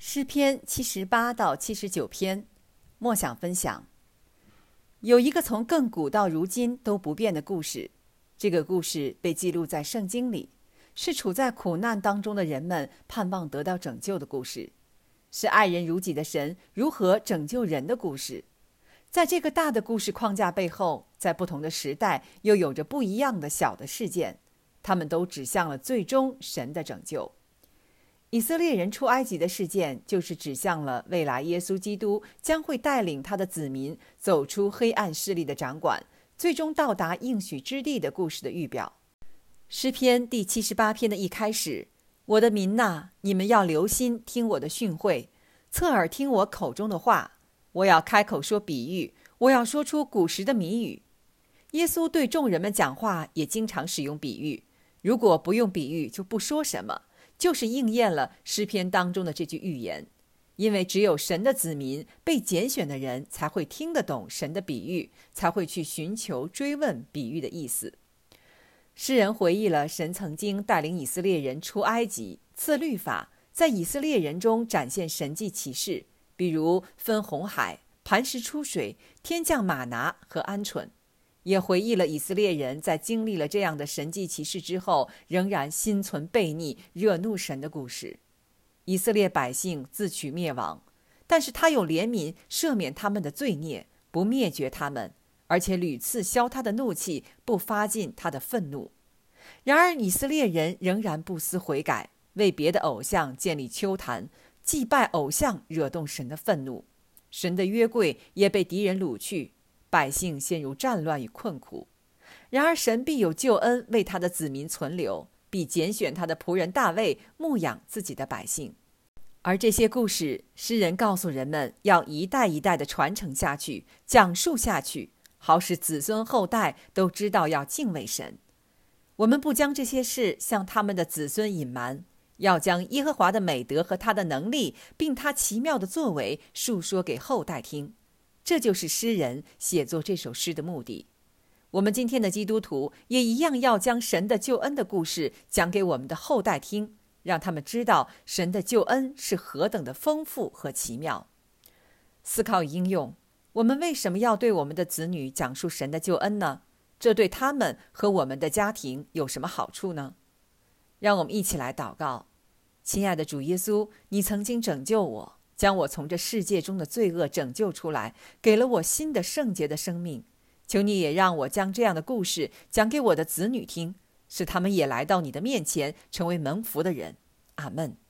诗篇78到79篇，默想分享。有一个从亘古到如今都不变的故事，这个故事被记录在圣经里，是处在苦难当中的人们盼望得到拯救的故事，是爱人如己的神如何拯救人的故事。在这个大的故事框架背后，在不同的时代又有着不一样的小的事件，他们都指向了最终神的拯救。以色列人出埃及的事件，就是指向了未来耶稣基督将会带领他的子民走出黑暗势力的掌管，最终到达应许之地的故事的预表。诗篇第78篇的一开始，我的民哪，你们要留心听我的训诲，侧耳听我口中的话，我要开口说比喻，我要说出古时的谜语。耶稣对众人们讲话也经常使用比喻，如果不用比喻就不说什么，就是应验了诗篇当中的这句预言。因为只有神的子民，被拣选的人才会听得懂神的比喻，才会去寻求追问比喻的意思。诗人回忆了神曾经带领以色列人出埃及，赐律法，在以色列人中展现神迹奇事，比如分红海、磐石出水、天降玛拿和鹌鹑。也回忆了以色列人在经历了这样的神迹奇事之后，仍然心存悖逆，惹怒神的故事。以色列百姓自取灭亡，但是他有怜悯，赦免他们的罪孽，不灭绝他们，而且屡次消他的怒气，不发尽他的愤怒。然而以色列人仍然不思悔改，为别的偶像建立丘坛，祭拜偶像，惹动神的愤怒。神的约柜也被敌人掳去，百姓陷入战乱与困苦。然而神必有救恩为他的子民存留，必拣选他的仆人大卫牧养自己的百姓。而这些故事，诗人告诉人们要一代一代的传承下去，讲述下去，好使子孙后代都知道要敬畏神。我们不将这些事向他们的子孙隐瞒，要将耶和华的美德和他的能力，并他奇妙的作为述说给后代听。这就是诗人写作这首诗的目的。我们今天的基督徒也一样，要将神的救恩的故事讲给我们的后代听，让他们知道神的救恩是何等的丰富和奇妙。思考与应用，我们为什么要对我们的子女讲述神的救恩呢？这对他们和我们的家庭有什么好处呢？让我们一起来祷告。亲爱的主耶稣，你曾经拯救我，将我从这世界中的罪恶拯救出来，给了我新的圣洁的生命。求你也让我将这样的故事讲给我的子女听，使他们也来到你的面前，成为蒙福的人。阿们。